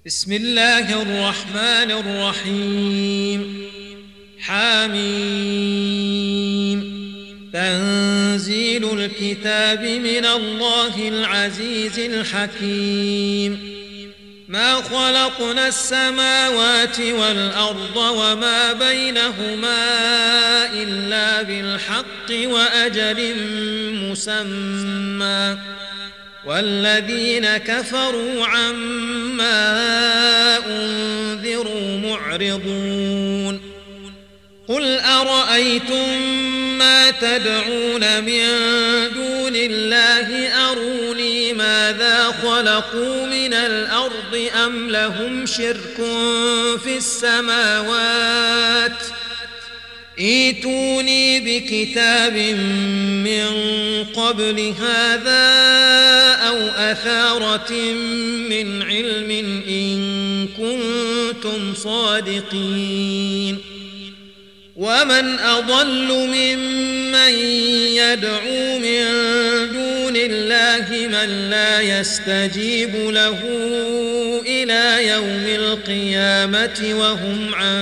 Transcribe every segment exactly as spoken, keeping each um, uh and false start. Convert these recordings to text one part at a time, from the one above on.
بسم الله الرحمن الرحيم. حميم. تنزيل الكتاب من الله العزيز الحكيم. ما خلقنا السماوات والأرض وما بينهما إلا بالحق وأجل مسمى، والذين كفروا عما أنذروا معرضون. قل أرأيتم ما تدعون من دون الله أروني ماذا خلقوا من الأرض أم لهم شرك في السماوات؟ ائتوني بكتاب من قبل هذا أو أثارة من علم إن كنتم صادقين. ومن أضل ممن يدعو من دون الله من لا يستجيب له إلى يوم القيامة وهم عن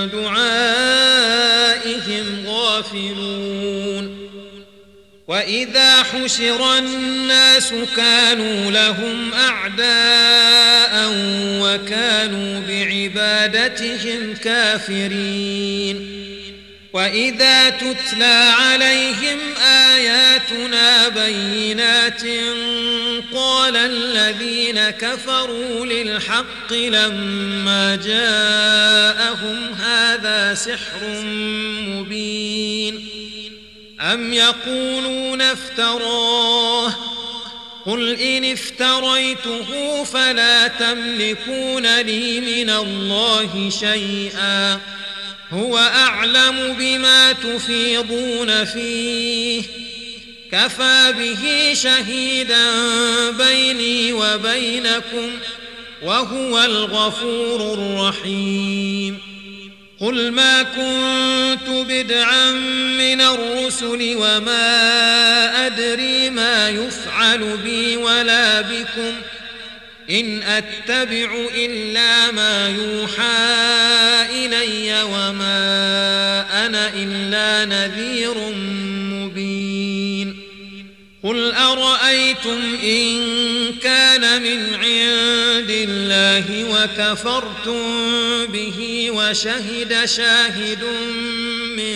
دعائهم غافلون. وإذا حشر الناس كانوا لهم أعداء وكانوا بعبادتهم كافرين. وإذا تتلى عليهم آياتنا بينات قال الذين كفروا للحق لما جاءهم هذا سحر مبين. أم يقولون افتراه؟ قل إن افتريته فلا تملكون لي من الله شيئا، هو أعلم بما تفيضون فيه، كفى به شهيدا بيني وبينكم وهو الغفور الرحيم. قل ما كنت بدعا من الرسل وما أدري ما يفعل بي ولا بكم، إن أتبع إلا ما يوحى إلي وما أنا إلا نذير مبين. قل أرأيتم إن كان من عند الله وكفرتم به وشهد شاهد من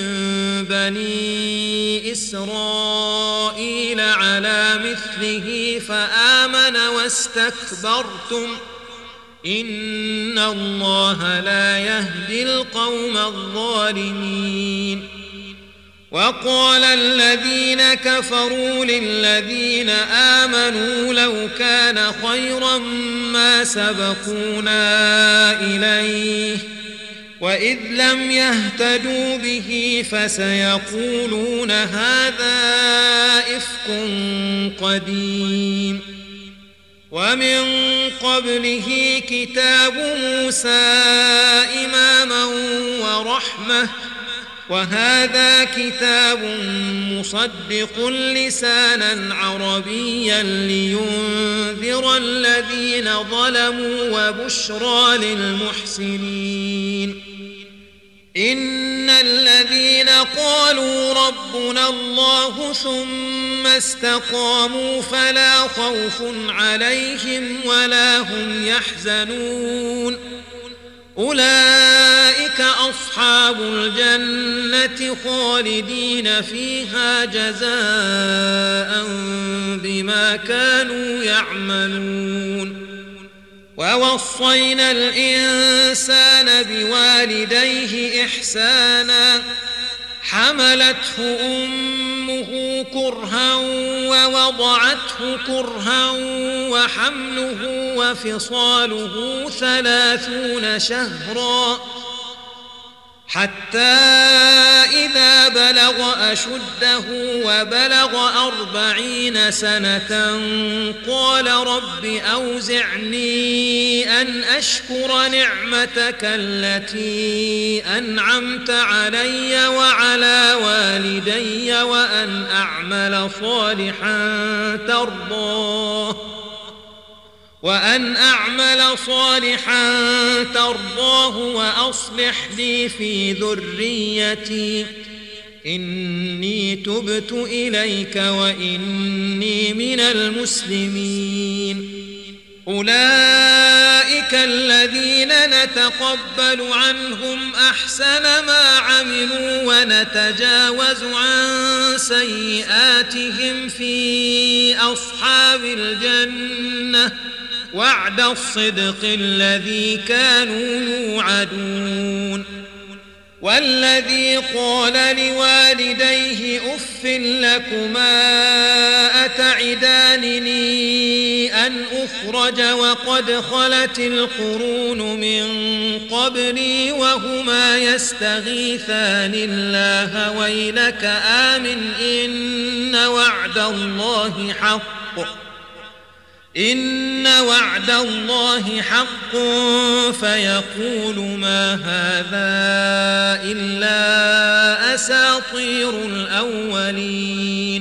بني إسرائيل على مثله فآمن واستكبرتم إن الله لا يهدي القوم الظالمين. وقال الذين كفروا للذين آمنوا لو كان خيرا ما سبقونا إليه، وإذ لم يهتدوا به فسيقولون هذا إفك قديم. ومن قبله كتاب موسى إماما ورحمة، وهذا كتاب مصدق لسانا عربيا لينذر الذين ظلموا وبشرى للمحسنين. إن الذين قالوا ربنا الله ثم استقاموا فلا خوف عليهم ولا هم يحزنون، أولئك أصحاب الجنة خالدين فيها جزاء بما كانوا يعملون. ووصينا الإنسان بوالديه إحسانا، حملته أمه كرها ووضعته كرها وحمله وفصاله ثلاثون شهرا حتى إذا بلغ أشده وبلغ أربعين سنة قال رب أوزعني أن أشكر نعمتك التي أنعمت علي وعلى والدي وأن أعمل صالحا ترضاه وأن أعمل صالحا ترضاه وأصلح لي في ذريتي إني تبت إليك وإني من المسلمين. أولئك الذين نتقبل عنهم أحسن ما عملوا ونتجاوز عن سيئاتهم في أصحاب الجنة وعد الصدق الذي كانوا يوعدون. والذي قال لوالديه أف لكما أتعدانني أن أخرج وقد خلت القرون من قبلي وهما يستغيثان الله ويلك آمن إن وعد الله حق إن وعد الله حق فيقول ما هذا إلا أساطير الأولين.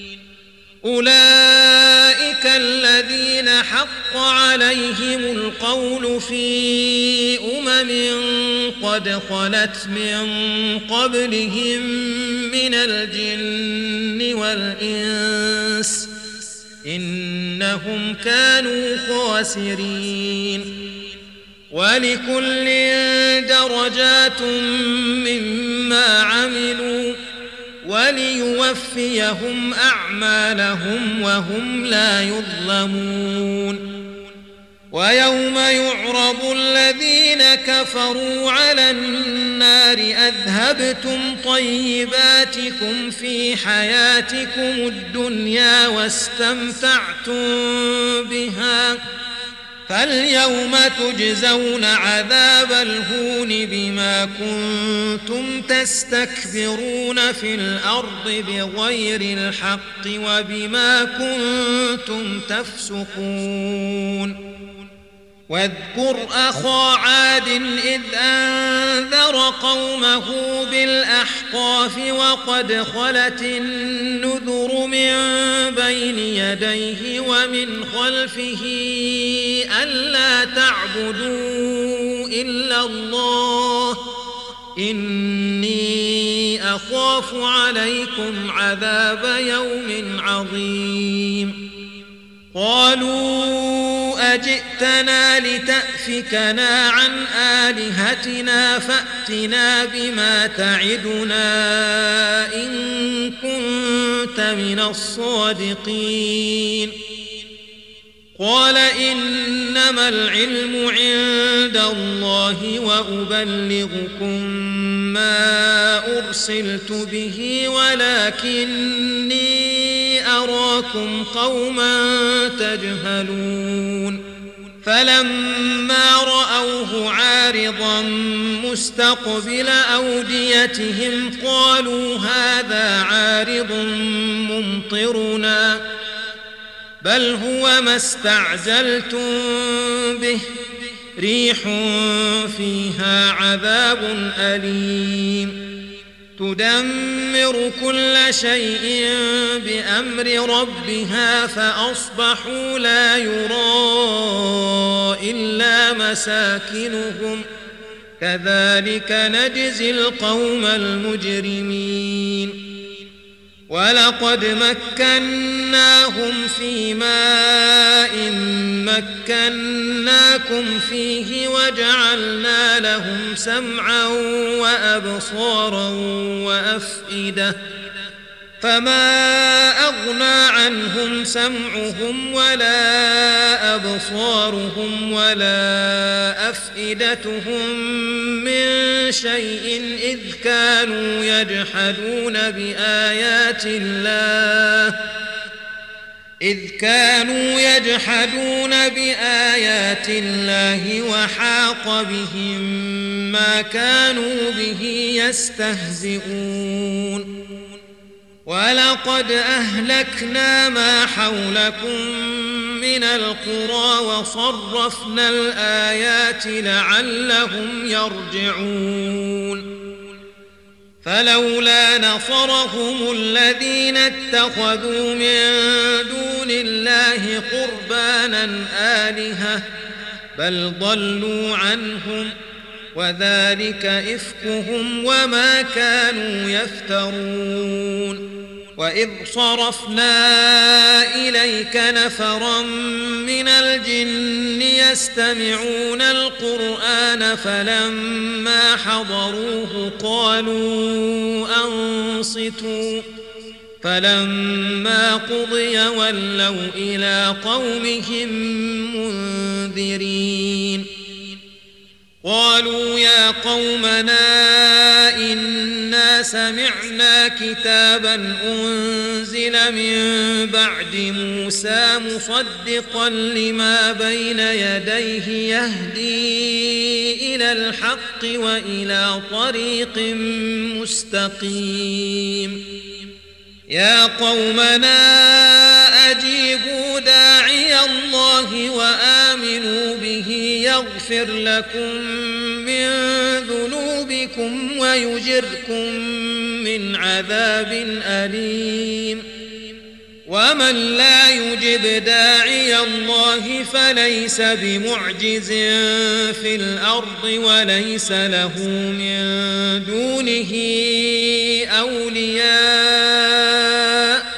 أولئك الذين حق عليهم القول في أمم قد خلت من قبلهم من الجن والإنس إنهم كانوا خاسرين. ولكل درجات مما عملوا وليوفيهم أعمالهم وهم لا يظلمون. ويوم يعرض الذين كفروا على النار أذهبتم طيباتكم في حياتكم الدنيا واستمتعتم بها فاليوم تجزون عذاب الهون بما كنتم تستكبرون في الأرض بغير الحق وبما كنتم تفسقون. واذكر أخا عاد إذ أنذر قومه بالأحقاف وقد خلت النذر من بين يديه ومن خلفه ألا تعبدوا إلا الله إني أخاف عليكم عذاب يوم عظيم. قالوا أجئتنا لتأفكنا عن آلهتنا فأتنا بما تعدنا إن كنت من الصادقين. قال إنما العلم عند الله وأبلغكم ما أرسلت به ولكني أراكم قوما تجهلون. فلما رأوه عارضا مستقبل أوديتهم قالوا هذا عارض ممطرنا بل هو ما استعجلتم به ريح فيها عذاب أليم تدمر كل شيء بأمر ربها فأصبحوا لا يرى إلا مساكنهم كذلك نجزي القوم المجرمين. ولقد مكناهم في ماء مكناكم فيه وجعلنا لهم سمعا وأبصارا وأفئدة فما أغنى عنهم سمعهم ولا أبصارهم ولا أفئدتهم من شيء إذ كانوا يجحدون بآيات الله إذ كانوا يجحدون بآيات الله وحاق بهم ما كانوا به يستهزئون. ولقد أهلكنا ما حولكم من القرى وصرفنا الآيات لعلهم يرجعون. فلولا نصرهم الذين اتخذوا من دون دون الله قربانا آلهة بل ضلوا عنهم وذلك إفكهم وما كانوا يفترون وإذ صرفنا إليك نفرا من الجن يستمعون القرآن فلما حضروه قالوا أنصتوا فلما قضي ولوا إلى قومهم منذرين قالوا يا قومنا إنا سمعنا كتابا أنزل من بعد موسى مصدقا لما بين يديه يهدي إلى الحق وإلى طريق مستقيم يا قومنا أجيبوا داعي الله وآمنوا به يغفر لكم من ذنوبكم ويجركم من عذاب أليم ومن لا يجب داعي الله فليس بمعجز في الأرض وليس له من دونه أولياء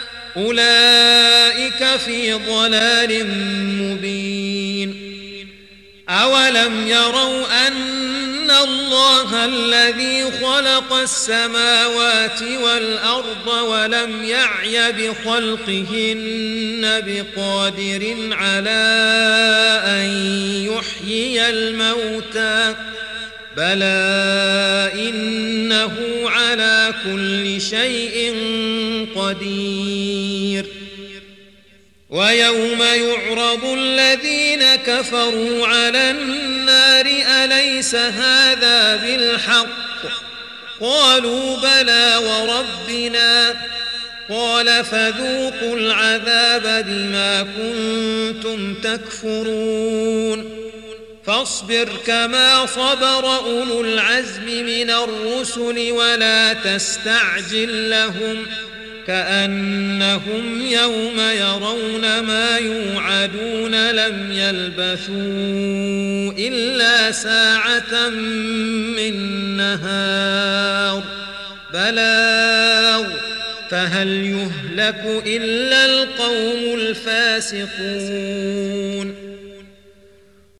أولئك في ضلال مبين أولم يروا أن الله الذي خلق السماوات والأرض ولم يعي بخلقهن بقادر على أن يحيي الموتى بلى إنه على كل شيء قدير ويوم يعرض الذين كفروا على النار أليس هذا بالحق قالوا بلى وربنا قال فذوقوا العذاب بما كنتم تكفرون فاصبر كما صبر أولو العزم من الرسل ولا تستعجل لهم كأنهم يوم يرون ما يوعدون لم يلبثوا إلا ساعة من نهار بلاغ فهل يهلك إلا القوم الفاسقون